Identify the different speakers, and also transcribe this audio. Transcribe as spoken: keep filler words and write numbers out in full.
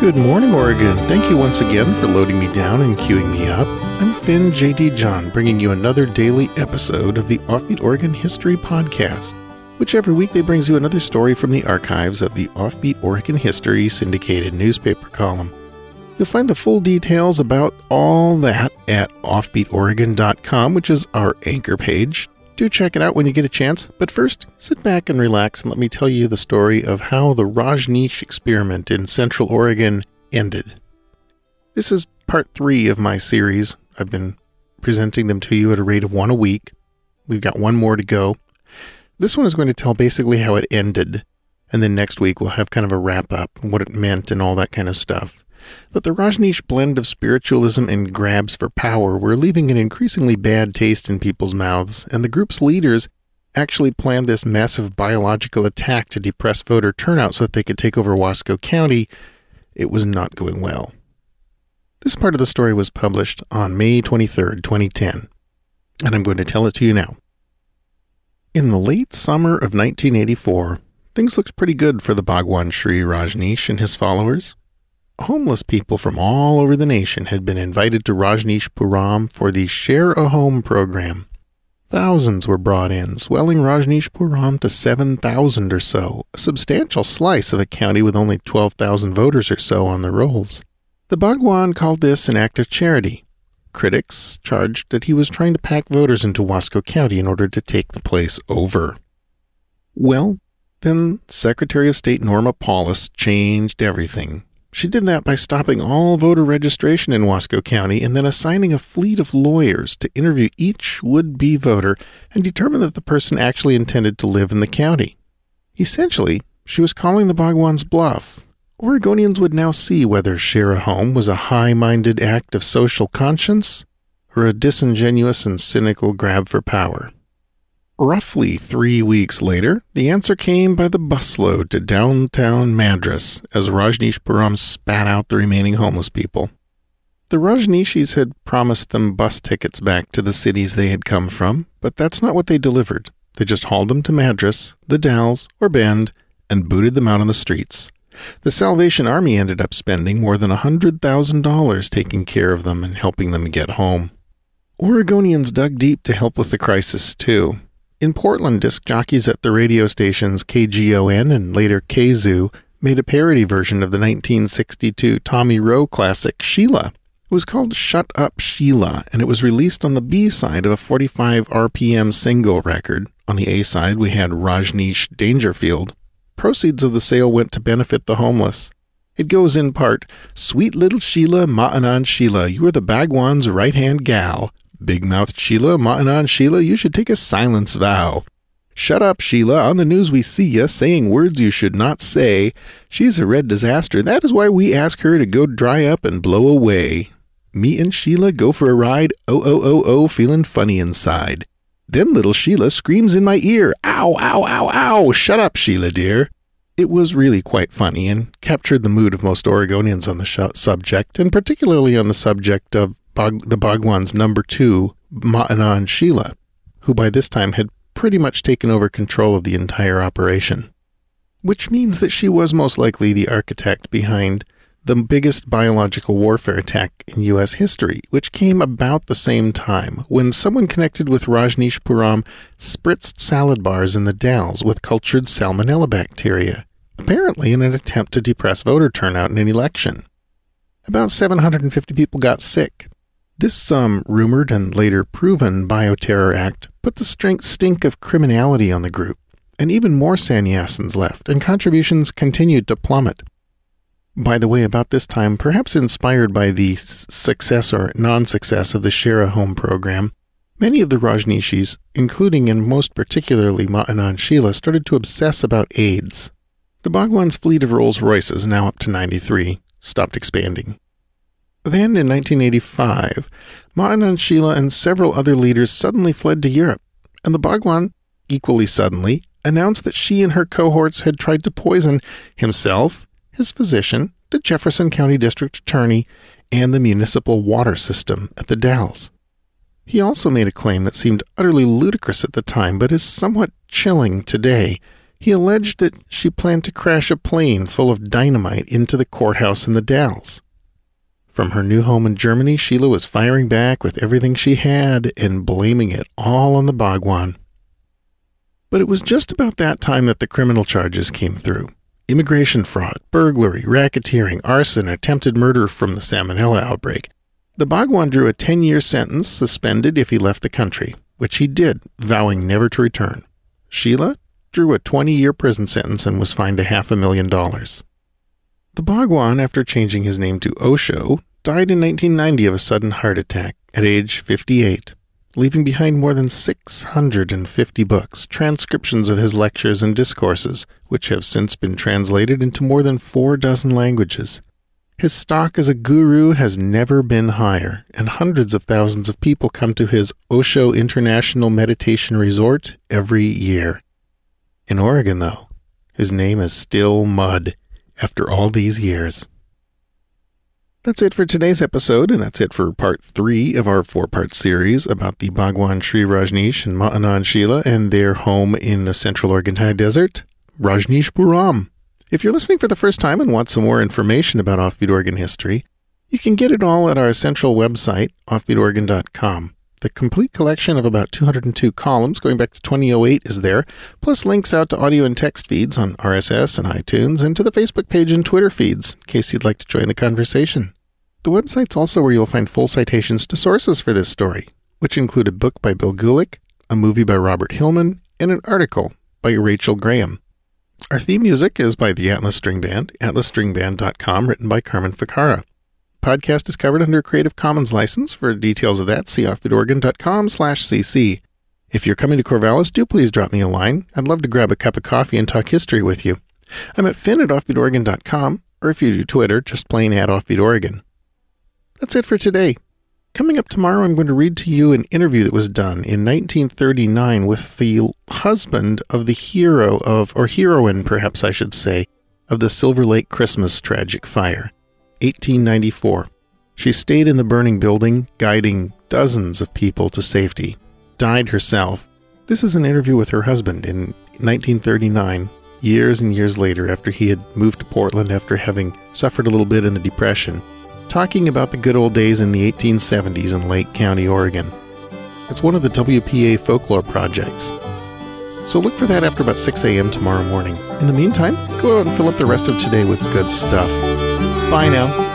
Speaker 1: Good morning, Oregon. Thank you once again for loading me down and queuing me up. I'm Finn J D. John, bringing you another daily episode of the Offbeat Oregon History Podcast, which every weekday brings you another story from the archives of the Offbeat Oregon History syndicated newspaper column. You'll find the full details about all that at offbeat oregon dot com, which is our anchor page. Do check it out when you get a chance, but first, sit back and relax and let me tell you the story of how the Rajneesh experiment in Central Oregon ended. This is part three of my series. I've been presenting them to you at a rate of one a week. We've got one more to go. This one is going to tell basically how it ended, and then next week we'll have kind of a wrap-up and what it meant and all that kind of stuff. But the Rajneesh blend of spiritualism and grabs for power were leaving an increasingly bad taste in people's mouths, and the group's leaders actually planned this massive biological attack to depress voter turnout so that they could take over Wasco County. It was not going well. This part of the story was published on May twenty-third, twenty ten, and I'm going to tell it to you now. In the late summer of nineteen eighty-four, things looked pretty good for the Bhagwan Shree Rajneesh and his followers. Homeless people from all over the nation had been invited to Rajneeshpuram for the Share a Home program. Thousands were brought in, swelling Rajneeshpuram to seven thousand or so, a substantial slice of a county with only twelve thousand voters or so on the rolls. The Bhagwan called this an act of charity. Critics charged that he was trying to pack voters into Wasco County in order to take the place over. Well, then Secretary of State Norma Paulus changed everything. She did that by stopping all voter registration in Wasco County and then assigning a fleet of lawyers to interview each would-be voter and determine that the person actually intended to live in the county. Essentially, she was calling the Bhagwan's bluff. Oregonians would now see whether Share a Home was a high-minded act of social conscience or a disingenuous and cynical grab for power. Roughly three weeks later, the answer came by the busload to downtown Madras as Rajneeshpuram spat out the remaining homeless people. The Rajneeshis had promised them bus tickets back to the cities they had come from, but that's not what they delivered. They just hauled them to Madras, the Dalles, or Bend, and booted them out on the streets. The Salvation Army ended up spending more than one hundred thousand dollars taking care of them and helping them get home. Oregonians dug deep to help with the crisis, too. In Portland, disc jockeys at the radio stations K G O N and later K Z U made a parody version of the nineteen sixty-two Tommy Roe classic Sheila. It was called Shut Up Sheila, and it was released on the B-side of a forty-five R P M single record. On the A-side, we had Rajneesh Dangerfield. Proceeds of the sale went to benefit the homeless. It goes in part, "Sweet little Sheila, Ma'anan Sheila, you are the Bhagwan's right-hand gal. Big-mouthed Sheila, Ma'anan Sheila, you should take a silence vow. Shut up, Sheila, on the news we see ya saying words you should not say. She's a red disaster, that is why we ask her to go dry up and blow away. Me and Sheila go for a ride, oh, oh, oh, oh, feeling funny inside. Then little Sheila screams in my ear, ow, ow, ow, ow, shut up, Sheila, dear." It was really quite funny and captured the mood of most Oregonians on the sh- subject, and particularly on the subject of Bog- the Bhagwan's number two, Ma'anan Sheila, who by this time had pretty much taken over control of the entire operation. Which means that she was most likely the architect behind the biggest biological warfare attack in U S history, which came about the same time, when someone connected with Rajneeshpuram spritzed salad bars in the Dalles with cultured salmonella bacteria, apparently in an attempt to depress voter turnout in an election. About seven hundred fifty people got sick. This um, rumored and later proven bioterror act put the strength stink of criminality on the group, and even more sannyasins left, and contributions continued to plummet. By the way, about this time, perhaps inspired by the success or non-success of the Share a Home program, many of the Rajneeshis, including and most particularly Ma'anan Sheila, started to obsess about AIDS. The Bhagwan's fleet of Rolls Royces, now up to ninety-three, stopped expanding. Then, in nineteen eighty-five, Ma'anan Sheila and several other leaders suddenly fled to Europe, and the Bhagwan, equally suddenly, announced that she and her cohorts had tried to poison himself, his physician, the Jefferson County District Attorney, and the municipal water system at the Dalles. He also made a claim that seemed utterly ludicrous at the time, but is somewhat chilling today. He alleged that she planned to crash a plane full of dynamite into the courthouse in the Dalles. From her new home in Germany, Sheila was firing back with everything she had and blaming it all on the Bhagwan. But it was just about that time that the criminal charges came through. Immigration fraud, burglary, racketeering, arson, attempted murder from the Salmonella outbreak. The Bhagwan drew a ten-year sentence, suspended if he left the country, which he did, vowing never to return. Sheila drew a twenty-year prison sentence and was fined a half a million dollars. The Bhagwan, after changing his name to Osho, died in nineteen ninety of a sudden heart attack at age fifty-eight, leaving behind more than six hundred fifty books, transcriptions of his lectures and discourses, which have since been translated into more than four dozen languages. His stock as a guru has never been higher, and hundreds of thousands of people come to his Osho International Meditation Resort every year. In Oregon, though, his name is still mud after all these years. That's it for today's episode, and that's it for part three of our four-part series about the Bhagwan Sri Rajneesh and Ma'anan Sheila and their home in the Central Oregon High Desert, Rajneeshpuram. If you're listening for the first time and want some more information about Offbeat Oregon history, you can get it all at our central website, offbeat oregon dot com. The complete collection of about two hundred two columns going back to twenty oh eight is there, plus links out to audio and text feeds on R S S and iTunes, and to the Facebook page and Twitter feeds, in case you'd like to join the conversation. The website's also where you'll find full citations to sources for this story, which include a book by Bill Gulick, a movie by Robert Hillman, and an article by Rachel Graham. Our theme music is by the Atlas String Band, atlas string band dot com, written by Carmen Ficarra. Podcast is covered under a Creative Commons license. For details of that, see offbeat oregon dot com slash c c. If you're coming to Corvallis, do please drop me a line. I'd love to grab a cup of coffee and talk history with you. I'm at finn at offbeat oregon dot com, or if you do Twitter, just plain at offbeatoregon. That's it for today. Coming up tomorrow, I'm going to read to you an interview that was done in nineteen thirty-nine with the husband of the hero of, or heroine perhaps I should say, of the Silver Lake Christmas tragic fire. eighteen ninety-four. She stayed in the burning building, guiding dozens of people to safety. Died herself. This is an interview with her husband in nineteen thirty-nine, years and years later after he had moved to Portland after having suffered a little bit in the Depression, talking about the good old days in the eighteen seventies in Lake County, Oregon. It's one of the W P A folklore projects. So look for that after about six a.m. tomorrow morning. In the meantime, go out and fill up the rest of today with good stuff. Bye now.